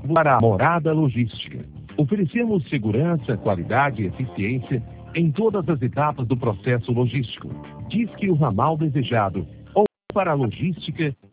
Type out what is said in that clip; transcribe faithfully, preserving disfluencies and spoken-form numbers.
para a Morada Logística. Oferecemos segurança, qualidade e eficiência em todas as etapas do processo logístico. Diz que o ramal desejado ou para a logística